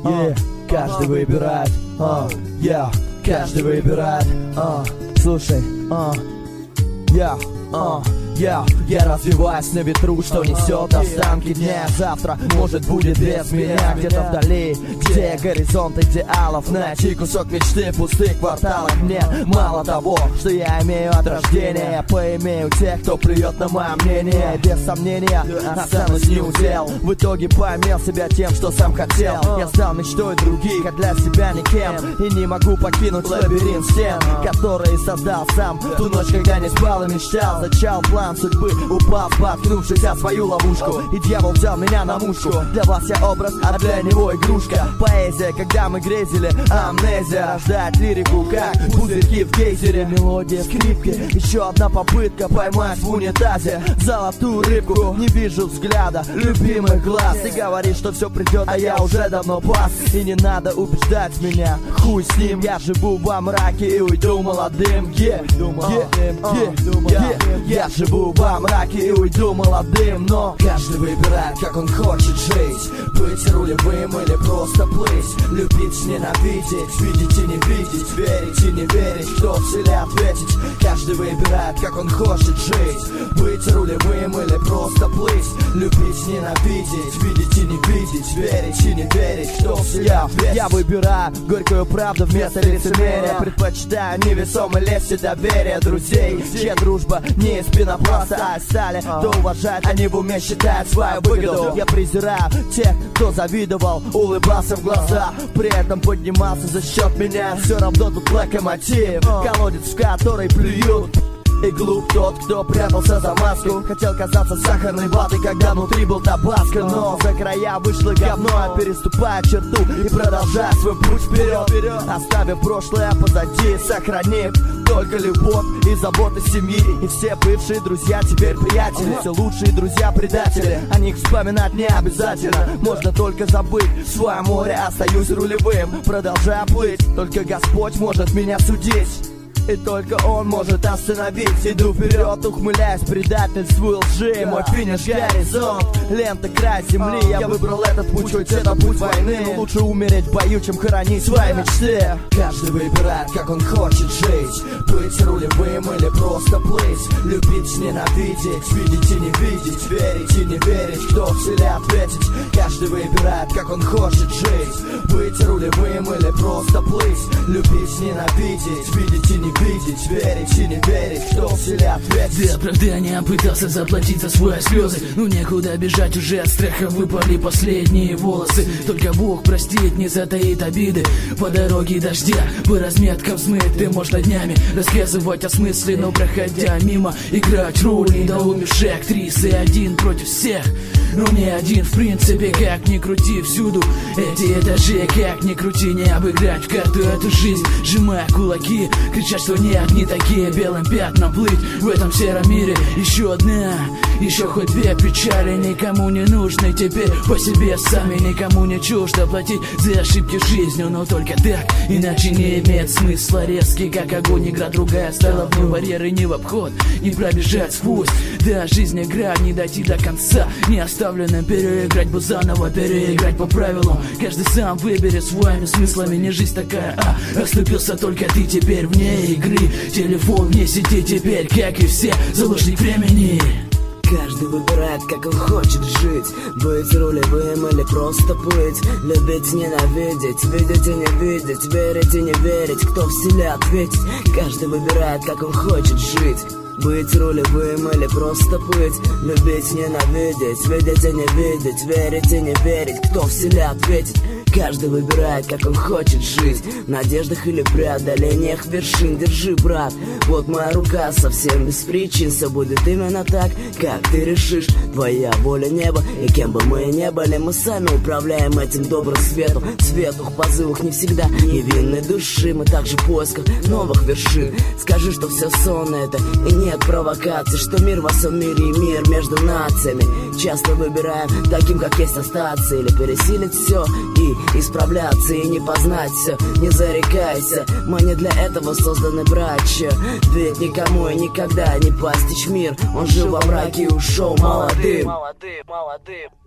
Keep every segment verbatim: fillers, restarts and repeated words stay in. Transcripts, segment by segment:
yeah. Каждый выбирает, uh, yeah. Каждый выбирает, uh. Слушай, uh. yeah, uh. Я, я развиваюсь на ветру, что несет останки дня. Завтра, может, будет без меня. Где-то вдали, где горизонт идеалов. Найти кусок мечты в пустых кварталах. Мне мало того, что я имею от рождения. Я поимею тех, кто плюет на мое мнение. Без сомнения, останусь неудел. В итоге поймел себя тем, что сам хотел. Я стал мечтой других, а для себя никем. И не могу покинуть лабиринт стен, который создал сам. Ту ночь, когда не спал и мечтал, зачал план судьбы, упал, споткнувшись о свою ловушку. И дьявол взял меня на мушку. Для вас я образ, а для него игрушка. Поэзия, когда мы грезили, амнезия. Рождает лирику, как пузырьки в гейзере. Мелодия скрипки, еще одна попытка поймать в унитазе золотую рыбку. Не вижу взгляда любимых глаз. Ты говоришь, что все придет, а я уже давно пас. И не надо убеждать меня, хуй с ним. Я живу во мраке и уйду молодым. yeah. Yeah. Yeah. Yeah. Я живу во мраке и уйду молодым. Но каждый выбирает, как он хочет жить. Быть рулевым или просто плыть. Любить, ненавидеть, видеть и не видеть. Верить и не верить, кто в силе ответить. Каждый выбирает, как он хочет жить. Быть рулевым или просто плыть. Любить, ненавидеть, видеть и не видеть. Верить и не верить, кто в силе ответить. Я выбираю горькую правду вместо лицемерия. Предпочитаю невесомый лес и доверие друзей, чья дружба не из пенопласта, а из стали. Кто уважает, они в уме считают свою выгоду. Я презираю тех, кто завидовал, улыбался в глаза, при этом поднимался за счет меня. Все равно тут локомотив, колодец, в который плюют. И глуп тот, кто прятался за маску. Хотел казаться сахарной ватой, когда внутри был табаско. Но за края вышло говно, я переступаю черту и продолжаю свой путь вперед, оставив прошлое позади, сохранив только любовь и заботы семьи. И все бывшие друзья теперь приятели. Все лучшие друзья предатели, о них вспоминать не обязательно. Можно только забыть свое море, остаюсь рулевым, продолжаю плыть. Только Господь может меня судить, и только Он может остановить. Иду вперед, ухмыляясь предательству лжи. Мой финиш — горизонт, лента — край земли. Я выбрал этот путь, хоть это путь войны. Но лучше умереть в бою, чем хоронить свои мечты. Каждый выбирает, как он хочет жить. Быть рулевым или просто плыть. Любить, ненавидеть, видеть и не видеть. Верить и не верить, кто в силе ответить. Каждый выбирает, как он хочет жить. Быть рулевым или просто плыть. Любить, ненавидеть, видеть и не видеть, верить и не верить, кто в силе ответить. Для оправдания пытался заплатить за свои слезы, но некуда бежать, уже от страха выпали последние волосы. Только Бог простит, не затаит обиды. По дороге дождя, по разметкам смытым можно днями рассказывать о смысле, но проходя мимо, играть роль недоумевшей актрисы один против всех. Но не один, в принципе, как ни крути, всюду эти этажи, как ни крути, не обыграть в карту эту жизнь. Сжимая кулаки, кричать, что нет, не такие, белым пятном плыть в этом сером мире. Еще одна, еще хоть две печали, никому не нужны теперь по себе сами. Никому не чуждо платить за ошибки жизнью, но только так, иначе не имеет смысла. Резкий, как огонь, игра другая стала вновь, барьеры не в обход, не пробежать сквозь. Да, жизнь игра, не дойти до конца, не оставленным переиграть бы заново, переиграть по правилам. Каждый сам выберет своими смыслами, не жизнь такая, а оступился только ты теперь вне игры. Телефон вне сети теперь, как и все, заложник времени. Каждый выбирает, как он хочет жить. Быть рулевым или просто плыть. Любить, ненавидеть, видеть и не видеть. Верить и не верить, кто в силе ответить. Каждый выбирает, как он хочет жить. Быть рулевым или просто плыть. Любить, ненавидеть, видеть и не видеть. Верить и не верить, кто в силе ответить. Каждый выбирает, как он хочет жить. В надеждах или преодолениях вершин. Держи, брат, вот моя рука, совсем без причин. Все будет именно так, как ты решишь. Твоя воля неба, и кем бы мы ни были, мы сами управляем этим добрым светом. Светух, позывах не всегда невинной души. Мы также в поисках новых вершин. Скажи, что все сон это, и нет провокаций. Что мир во всем мире и мир между нациями. Часто выбираем таким, как есть, остаться или пересилить все и исправляться и не познать все. Не зарекайся, мы не для этого созданы, братья. Ведь никому и никогда не постичь мир. Он жил во мраке и ушел молодым. Молодым, молодым.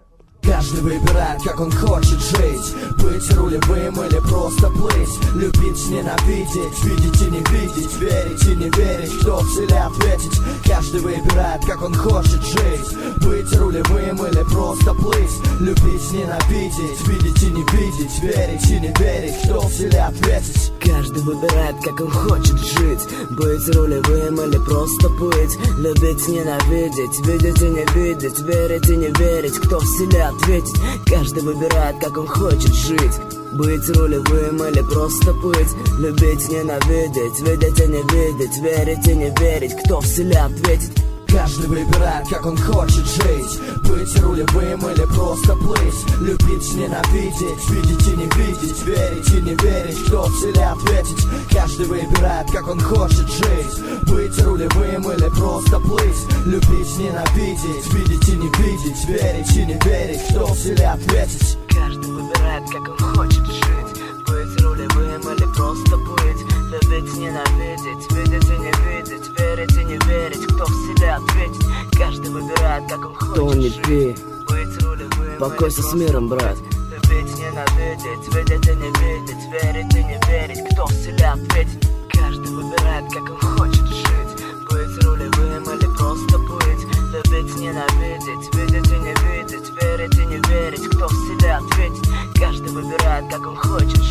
Каждый выбирает, как он хочет жить. Быть рулевым или просто плыть. Любить, ненавидеть, видеть и не видеть. Верить и не верить, кто в силе ответить. Каждый выбирает, как он хочет жить. Быть рулевым или просто плыть. Любить, ненавидеть, видеть и не видеть. Верить и не верить, кто в силе ответить. Каждый выбирает, как он хочет жить. Быть рулевым или просто плыть. Любить, ненавидеть, видеть и не видеть. Верить и не верить, кто в силе ответить. Каждый выбирает, как он хочет жить. Быть рулевым или просто плыть. Любить, ненавидеть, видеть и не видеть. Верить и не верить, кто в силе ответить. Каждый выбирает, как он хочет жить. Быть рулевым или просто плыть. Любить, ненавидеть, видеть и не видеть. Верить и не верить, кто в силе ответить. Каждый выбирает, как он хочет жить. Быть рулевым или просто плыть. Любить, ненавидеть, видеть и не видеть. Верить и не верить, кто в силе ответить. Каждый выбирает, как он хочет жить. Быть рулевым или просто плыть. Любить, ненавидеть, видеть и не видеть. Верить и не верить, кто в силе ответить. Каждый выбирает, как он хочет жить. Быть рулевым. Покойся с миром, брат. Любить, ненавидеть, видеть и не видеть. Верить и не верить, кто в силе ответить. Каждый выбирает, как он хочет жить. Быть рулевым или просто плыть. Любить, ненавидеть, видеть и не видеть. Верить и не верить, кто в силе ответить. Каждый выбирает, как он хочет